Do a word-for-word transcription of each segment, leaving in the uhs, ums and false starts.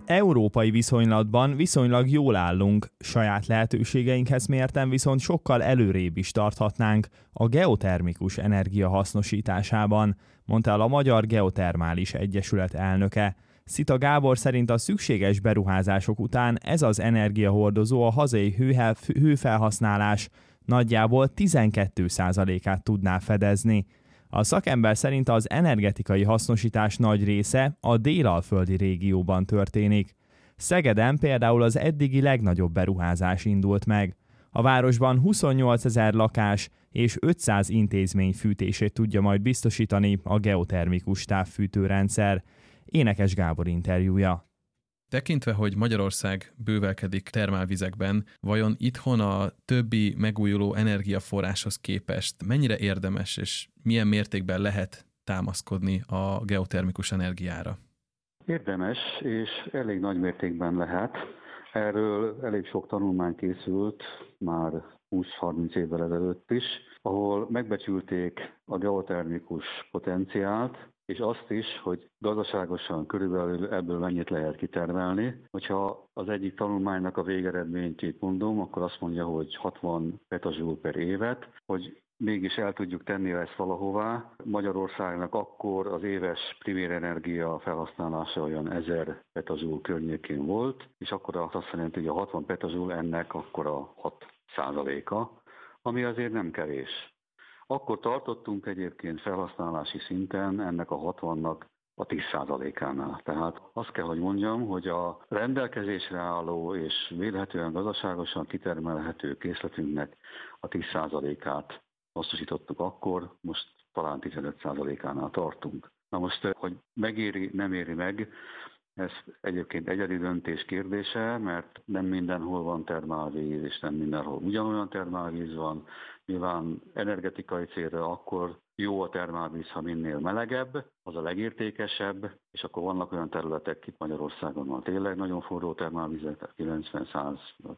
Európai viszonylatban viszonylag jól állunk, saját lehetőségeinkhez mérten viszont sokkal előrébb is tarthatnánk a geotermikus energia hasznosításában, mondta el a Magyar Geotermális Egyesület elnöke. Szita Gábor szerint a szükséges beruházások után ez az energiahordozó a hazai hőfelhasználás nagyjából tizenkét százalékát tudná fedezni. A szakember szerint az energetikai hasznosítás nagy része a délalföldi régióban történik. Szegeden például az eddigi legnagyobb beruházás indult meg. A városban huszonnyolcezer lakás és ötszáz intézmény fűtését tudja majd biztosítani a geotermikus távfűtőrendszer. Énekes Gábor interjúja. Tekintve, hogy Magyarország bővelkedik termálvizekben, vajon itthon a többi megújuló energiaforráshoz képest mennyire érdemes és milyen mértékben lehet támaszkodni a geotermikus energiára? Érdemes, és elég nagy mértékben lehet. Erről elég sok tanulmány készült már húsz-harminc évvel ezelőtt is, ahol megbecsülték a geotermikus potenciált, és azt is, hogy gazdaságosan körülbelül ebből mennyit lehet kitermelni. Hogyha az egyik tanulmánynak a végeredményét mondom, akkor azt mondja, hogy hatvan petajoule per évet, hogy mégis el tudjuk tenni ezt valahová. Magyarországnak akkor az éves primér energia felhasználása olyan ezer petajoule környékén volt, és akkor azt jelenti, hogy a hatvan petajoule ennek akkor a hat százaléka, ami azért nem kevés. Akkor tartottunk egyébként felhasználási szinten ennek a hatvannak a tíz százalékánál. Tehát azt kell, hogy mondjam, hogy a rendelkezésre álló és vélhetően gazdaságosan kitermelhető készletünknek a tíz százalékát hasznosítottuk akkor, most talán tizenöt százalékánál tartunk. Na most, hogy megéri, nem éri meg, ez egyébként egyedi döntés kérdése, mert nem mindenhol van termálvíz, és nem mindenhol ugyanolyan termálvíz van. Nyilván energetikai célra akkor jó a termálvíz, ha minél melegebb, az a legértékesebb, és akkor vannak olyan területek itt Magyarországon van tényleg nagyon forró termálvizek, tehát kilencven-száz,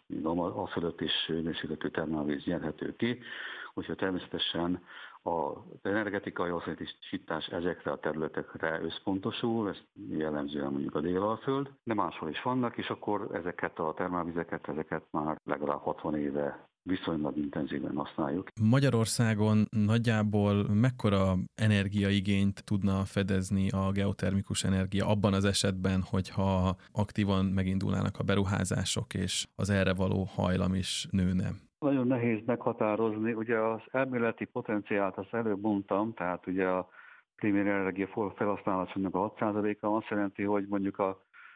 a fölött is hőmérsékletű termálvíz nyerhető ki, úgyhogy természetesen az energetikai hasznosítás ezekre a területekre összpontosul, ez jellemzően mondjuk a Délalföld, de máshol is vannak, és akkor ezeket a termálvizeket, ezeket már legalább hatvan éve viszonylag intenzíven használjuk. Magyarországon nagyjából mekkora energiaigényt tudna fedezni a geotermikus energia abban az esetben, hogyha aktívan megindulnának a beruházások, és az erre való hajlam is nőne? Nagyon nehéz meghatározni. Ugye az elméleti potenciált azt előbb mondtam, tehát ugye a primér energia felhasználásunknak a hat százaléka azt jelenti, hogy mondjuk a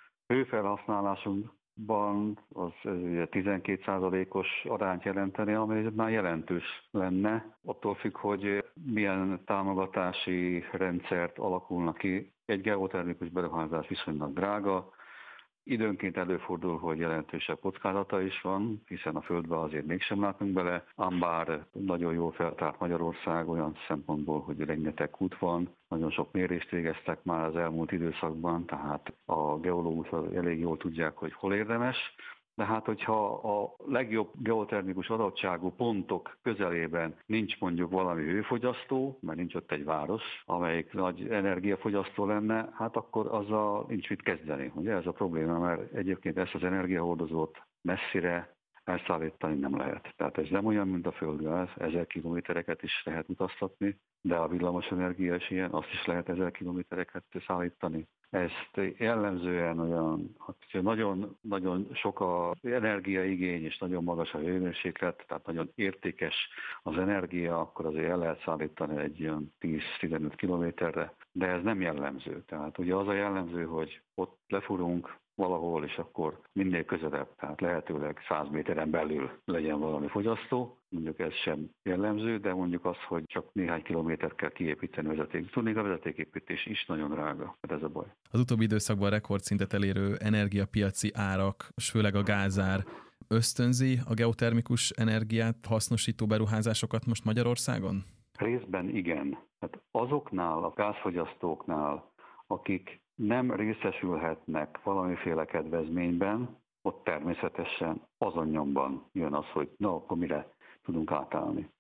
hőfelhasználásunkban az ugye tizenkét százalékos arányt jelenteni, ami már jelentős lenne. Attól függ, hogy milyen támogatási rendszert alakulnak ki. Egy geotermikus beruházás viszonylag drága. Időnként előfordul, hogy jelentősebb kockázata is van, hiszen a földbe azért mégsem látunk bele, ám bár nagyon jól feltárt Magyarország olyan szempontból, hogy rengeteg út van, nagyon sok mérést végeztek már az elmúlt időszakban, tehát a geológusok elég jól tudják, hogy hol érdemes. De hát, hogyha a legjobb geotermikus adottságú pontok közelében nincs mondjuk valami hőfogyasztó, mert nincs ott egy város, amelyik nagy energiafogyasztó lenne, hát akkor azzal nincs mit kezdeni. Ugye ez a probléma, mert egyébként ezt az energiahordozót messzire elszállítani nem lehet. Tehát ez nem olyan, mint a földgáz, ezer kilométereket is lehet utaztatni, de a villamosenergia is ilyen, azt is lehet ezer kilométereket szállítani. Ezt jellemzően olyan, hát nagyon, nagyon sok az energiaigény és nagyon magas a hőmérséklet, tehát nagyon értékes az energia, akkor azért el lehet szállítani egy olyan tíz-tizenöt kilométerre, de ez nem jellemző. Tehát ugye az a jellemző, hogy ott lefurunk valahol, és akkor minél közelebb, tehát lehetőleg száz méteren belül legyen valami fogyasztó. Mondjuk ez sem jellemző, de mondjuk az, hogy csak néhány kilométert kell kiépíteni vezeték. Tudnék, a vezetéképítés is nagyon drága, ez a baj. Az utóbbi időszakban rekordszintet elérő energiapiaci árak, és főleg a gázár ösztönzi a geotermikus energiát hasznosító beruházásokat most Magyarországon? Részben igen. Hát azoknál, a gázfogyasztóknál, akik nem részesülhetnek valamiféle kedvezményben, ott természetesen azon nyomban jön az, hogy na, akkor mire tudunk átállni.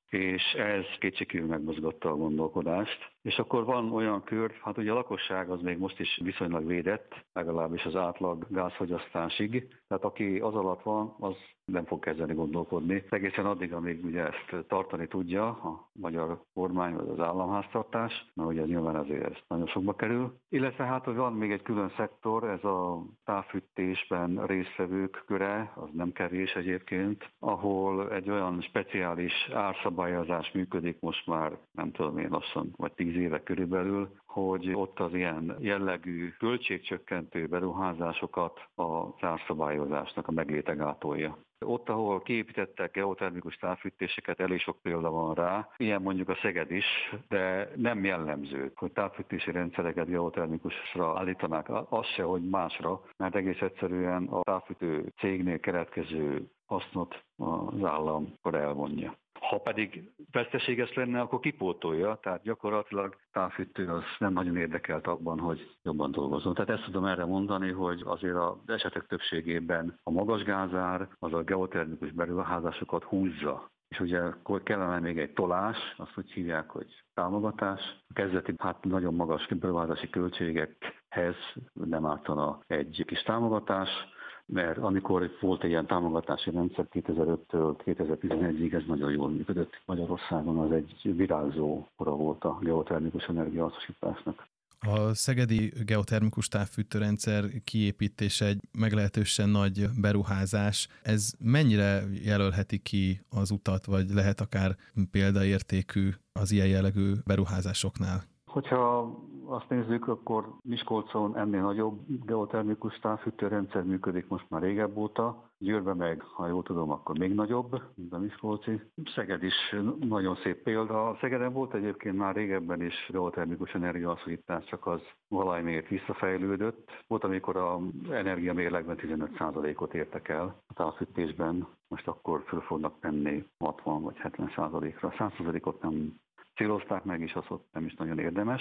és ez kétségkívül megmozgatta a gondolkodást. És akkor van olyan kör, hát ugye a lakosság az még most is viszonylag védett, legalábbis az átlag gázfogyasztásig, tehát aki az alatt van, az nem fog kezdeni gondolkodni. Egészen addig, amíg ugye ezt tartani tudja a magyar kormány vagy az államháztartás, mert ugye nyilván azért ez nagyon sokba kerül. Illetve hát, hogy van még egy külön szektor, ez a távfűtésben résztvevők köre, az nem kevés egyébként, ahol egy olyan speciális árszabályozás működik most már, nem tudom én lassan, vagy tíz éve körülbelül, hogy ott az ilyen jellegű költségcsökkentő beruházásokat a árszabályozásnak a megléte gátolja. Ott, ahol kiépítettek geotermikus távfűtéseket, elég sok példa van rá, ilyen mondjuk a Szeged is, de nem jellemző, hogy távfűtési rendszereket geotermikusra állítanák, az se, hogy másra, mert egész egyszerűen a távfűtő cégnél keletkező hasznot az állam akkor elvonja. Ha pedig veszteséges lenne, akkor kipótolja, tehát gyakorlatilag távfűtő az nem nagyon érdekelt abban, hogy jobban dolgozzon. Tehát ezt tudom erre mondani, hogy azért az esetek többségében a magas gázár az a geotermikus beruházásokat húzza. És ugye akkor kellene még egy tolás, azt úgy hívják, hogy támogatás. A kezdeti hát nagyon magas beruházási költségekhez nem ártana egy kis támogatás, mert amikor volt egy ilyen támogatási rendszer kétezer-öttől kétezer-tizenegyig, ez nagyon jól működött. Magyarországon az egy virágzó kora volt a geotermikus energiahasznosításnak. A szegedi geotermikus távfűtőrendszer kiépítése egy meglehetősen nagy beruházás. Ez mennyire jelölheti ki az utat, vagy lehet akár példaértékű az ilyen jellegű beruházásoknál? Hogyha azt nézzük, akkor Miskolcon ennél nagyobb geotermikus távfűtőrendszer működik most már régebb óta. Győrben meg, ha jól tudom, akkor még nagyobb, mint a miskolci. Szeged is nagyon szép példa. Szegeden volt egyébként már régebben is geotermikus energiahasznosítás, csak az valamiért visszafejlődött. Volt, amikor az energiamérlegben tizenöt százalékot értek el a távfűtésben, most akkor föl fognak menni hatvan vagy hetven százalékra. száz százalékot nem célozták meg, és az ott nem is nagyon érdemes.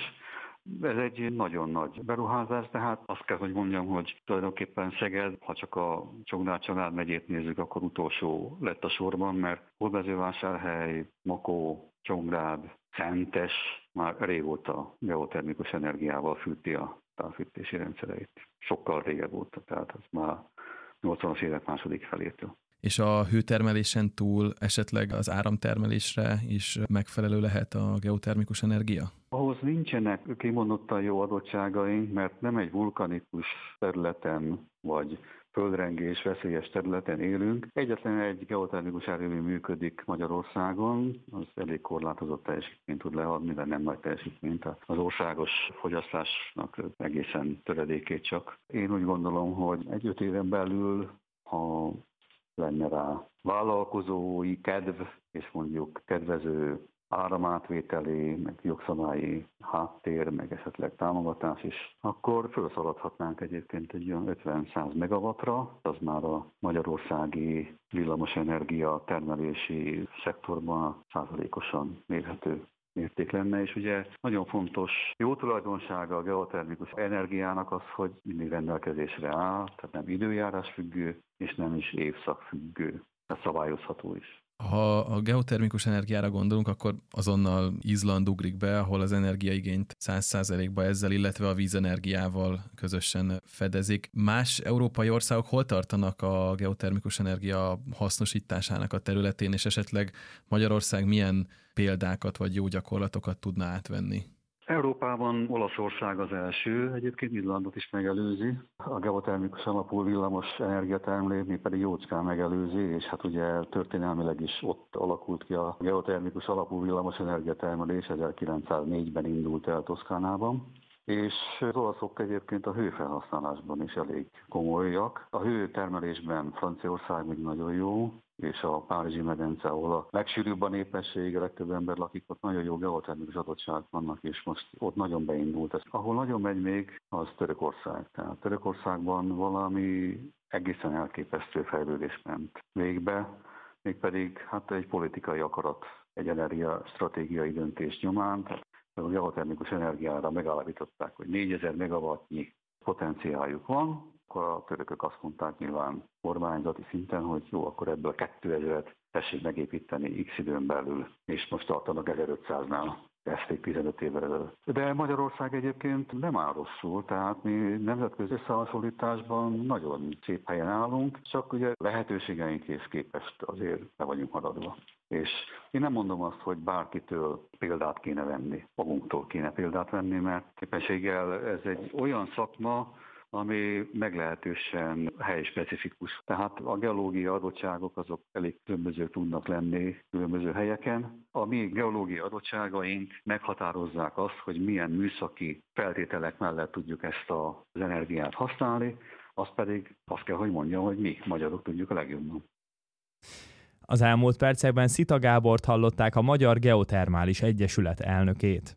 Ez egy nagyon nagy beruházás, tehát azt kell, hogy mondjam, hogy tulajdonképpen Szeged, ha csak a Csongrád-Csanád megyét nézzük, akkor utolsó lett a sorban, mert Hódmezővásárhely, Makó, Csongrád, Szentes már régóta geotermikus energiával fűti a távfűtési rendszereit. Sokkal régebb óta, tehát az már nyolcvanas évek második felétől. És a hőtermelésen túl esetleg az áramtermelésre is megfelelő lehet a geotermikus energia? Ahhoz nincsenek kimondottan jó adottságaink, mert nem egy vulkanikus területen vagy földrengés veszélyes területen élünk. Egyetlen egy geotermikus erőmű működik Magyarországon, az elég korlátozott teljesítményt tud leadni, de nem nagy teljesítményt. Az országos fogyasztásnak egészen töredékét csak. Én úgy gondolom, hogy egy-öt éven belül, ha lenne rá vállalkozói kedv, és mondjuk kedvező áramátvételi, meg jogszabályi háttér, meg esetleg támogatás is, akkor felszaladhatnánk egyébként egy olyan ötven-száz megawattra, az már a magyarországi villamosenergia termelési szektorban százalékosan mérhető mérték lenne, és ugye nagyon fontos jó tulajdonsága a geotermikus energiának az, hogy mindig rendelkezésre áll, tehát nem időjárás függő, és nem is évszak függő, tehát szabályozható is. Ha a geotermikus energiára gondolunk, akkor azonnal Izland ugrik be, ahol az energiaigényt száz százalékba ezzel, illetve a vízenergiával közösen fedezik. Más európai országok hol tartanak a geotermikus energia hasznosításának a területén, és esetleg Magyarország milyen példákat vagy jó gyakorlatokat tudna átvenni? Európában Olaszország az első, egyébként Izlandot is megelőzi. A geotermikus alapú villamos energiatermelés még pedig jócskán megelőzi, és hát ugye történelmileg is ott alakult ki a geotermikus alapú villamos energiatermelés, ezerkilencszáznégyben indult el Toszkánában. És az olaszok egyébként a hőfelhasználásban is elég komolyak. A hőtermelésben Franciaország még nagyon jó, és a Párizsi medence, ahol a legsűrűbb a népesség, a legtöbb ember lakik, ott nagyon jó geotermikus adottságok vannak, és most ott nagyon beindult ez. Ahol nagyon megy még, az Törökország. Tehát Törökországban valami egészen elképesztő fejlődés ment végbe, mégpedig hát egy politikai akarat, egy energiastratégiai döntés nyomán. Tehát a geotermikus energiára megállapították, hogy négyezer megawattnyi potenciáljuk van, akkor a törökök azt mondták nyilván kormányzati szinten, hogy jó, akkor ebből kétezret tessék megépíteni x időn belül, és most tartanak ezerötszáznál. Kezdték tizenöt évvel ezelőtt. De Magyarország egyébként nem áll rosszul, tehát mi nemzetközi összehasonlításban nagyon szép helyen állunk, csak ugye lehetőségeinkhez képest azért le vagyunk maradva. És én nem mondom azt, hogy bárkitől példát kéne venni, magunktól kéne példát venni, mert éppenséggel ez egy olyan szakma, ami meglehetősen helyspecifikus. Tehát a geológiai adottságok azok elég különböző tudnak lenni különböző helyeken. A mi geológiai adottságaink meghatározzák azt, hogy milyen műszaki feltételek mellett tudjuk ezt az energiát használni, azt pedig azt kell, hogy mondjam, hogy mi magyarok tudjuk a legjobban. Az elmúlt percekben Szita Gábort hallották, a Magyar Geotermális Egyesület elnökét.